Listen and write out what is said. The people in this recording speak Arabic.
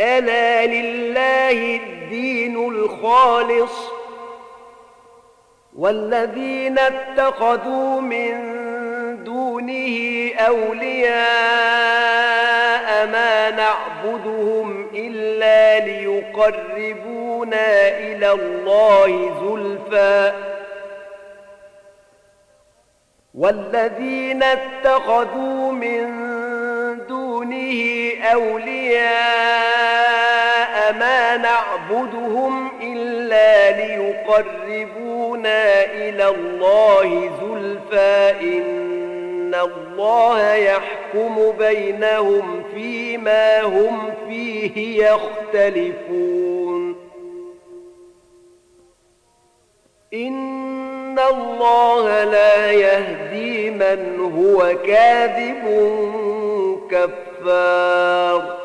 ألا لله الدين الخالص والذين اتخذوا من دونه أولياء ما نعبدهم إلا ليقربونا إلى الله زلفى والذين اتخذوا من دونه أولياء ما نعبدهم إلا ليقربونا إلى الله زلفى إن الله يحكم بينهم فيما هم فيه يختلفون إن الله لا يهدي من هو كاذب كفار